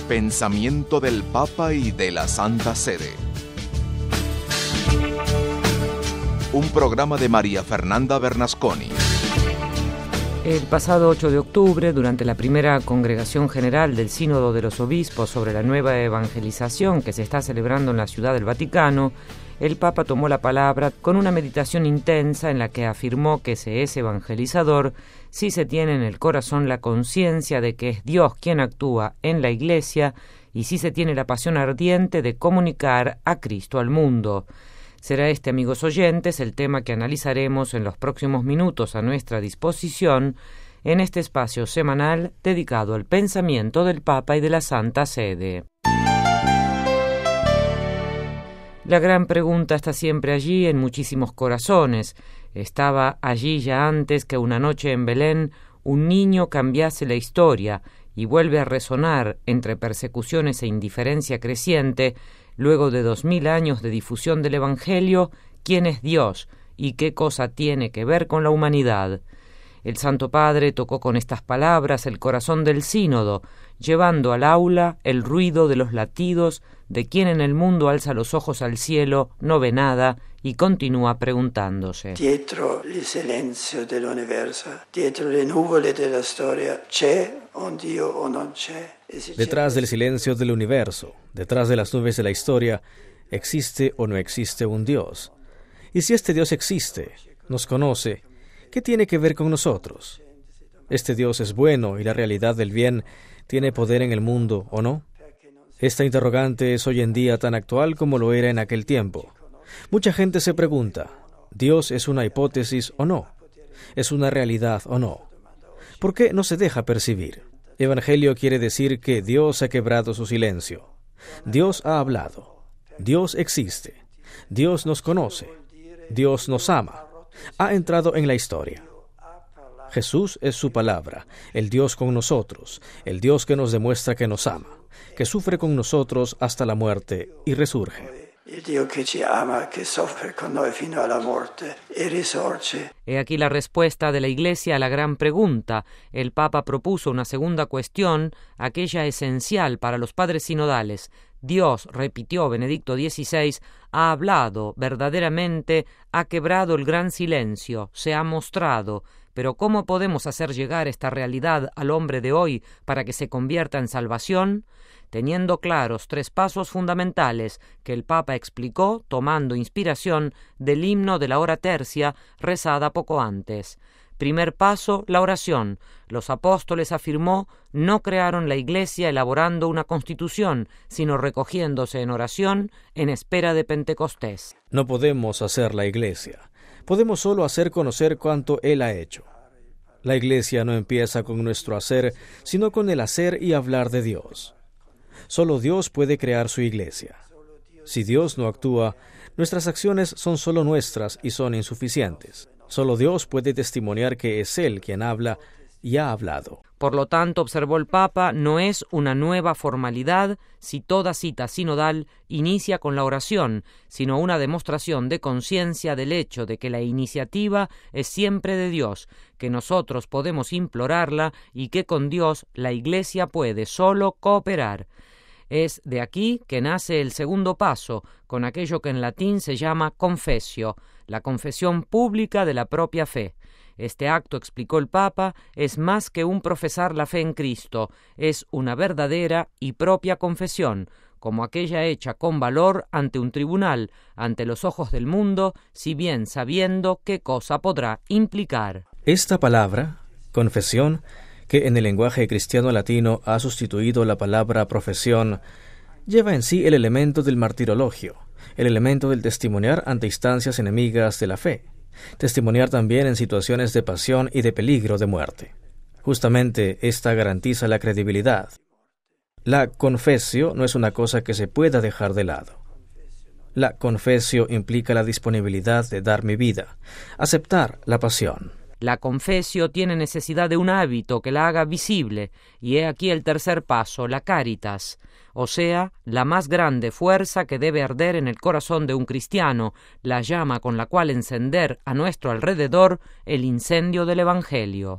Pensamiento del Papa y de la Santa Sede. Un programa de María Fernanda Bernasconi. El pasado 8 de octubre, durante la primera congregación general del Sínodo de los Obispos sobre la nueva evangelización que se está celebrando en la Ciudad del Vaticano, el Papa tomó la palabra con una meditación intensa en la que afirmó que se es evangelizador si se tiene en el corazón la conciencia de que es Dios quien actúa en la Iglesia y si se tiene la pasión ardiente de comunicar a Cristo al mundo. Será este, amigos oyentes, el tema que analizaremos en los próximos minutos a nuestra disposición en este espacio semanal dedicado al pensamiento del Papa y de la Santa Sede. La gran pregunta está siempre allí en muchísimos corazones. Estaba allí ya antes que una noche en Belén un niño cambiase la historia y vuelve a resonar entre persecuciones e indiferencia creciente. Luego de 2000 años de difusión del Evangelio, ¿quién es Dios y qué cosa tiene que ver con la humanidad? El Santo Padre tocó con estas palabras el corazón del sínodo, llevando al aula el ruido de los latidos de quien en el mundo alza los ojos al cielo, no ve nada y continúa preguntándose. Dietro il silenzio dell'universo, dietro le nuvole della storia, c'è un Dio o non c'è? Detrás del silencio del universo, detrás de las nubes de la historia, ¿existe o no existe un Dios? Y si este Dios existe, nos conoce, ¿qué tiene que ver con nosotros? ¿Este Dios es bueno y la realidad del bien tiene poder en el mundo o no? Esta interrogante es hoy en día tan actual como lo era en aquel tiempo. Mucha gente se pregunta, ¿Dios es una hipótesis o no? ¿Es una realidad o no? ¿Por qué no se deja percibir? Evangelio quiere decir que Dios ha quebrado su silencio. Dios ha hablado. Dios existe. Dios nos conoce. Dios nos ama. Ha entrado en la historia. Jesús es su palabra, el Dios con nosotros, el Dios que nos demuestra que nos ama, que sufre con nosotros hasta la muerte y resurge. Il Dio che ci ama, che soffre con noi fino alla morte e risorge. He aquí la respuesta de la Iglesia a la gran pregunta. El Papa propuso una segunda cuestión, aquella esencial para los padres sinodales. Dios, repitió Benedicto XVI, ha hablado verdaderamente, ha quebrado el gran silencio, se ha mostrado. Pero ¿cómo podemos hacer llegar esta realidad al hombre de hoy para que se convierta en salvación? Teniendo claros 3 pasos fundamentales que el Papa explicó tomando inspiración del himno de la hora tercia rezada poco antes. Primer paso, la oración. Los apóstoles, afirmó, no crearon la Iglesia elaborando una constitución, sino recogiéndose en oración en espera de Pentecostés. No podemos hacer la Iglesia. Podemos solo hacer conocer cuánto Él ha hecho. La Iglesia no empieza con nuestro hacer, sino con el hacer y hablar de Dios. Solo Dios puede crear su Iglesia. Si Dios no actúa, nuestras acciones son solo nuestras y son insuficientes. Solo Dios puede testimoniar que es Él quien habla y ha hablado. Por lo tanto, observó el Papa, no es una nueva formalidad si toda cita sinodal inicia con la oración, sino una demostración de conciencia del hecho de que la iniciativa es siempre de Dios, que nosotros podemos implorarla y que con Dios la Iglesia puede solo cooperar. Es de aquí que nace el segundo paso, con aquello que en latín se llama confessio, la confesión pública de la propia fe. Este acto, explicó el Papa, es más que un profesar la fe en Cristo, es una verdadera y propia confesión, como aquella hecha con valor ante un tribunal, ante los ojos del mundo, si bien sabiendo qué cosa podrá implicar. Esta palabra, confesión, que en el lenguaje cristiano latino ha sustituido la palabra profesión, lleva en sí el elemento del martirologio, el elemento del testimoniar ante instancias enemigas de la fe, testimoniar también en situaciones de pasión y de peligro de muerte. Justamente esta garantiza la credibilidad. La confesio no es una cosa que se pueda dejar de lado. La confesio implica la disponibilidad de dar mi vida, aceptar la pasión. La confesio tiene necesidad de un hábito que la haga visible, y he aquí el tercer paso, la caritas, o sea, la más grande fuerza que debe arder en el corazón de un cristiano, la llama con la cual encender a nuestro alrededor el incendio del Evangelio.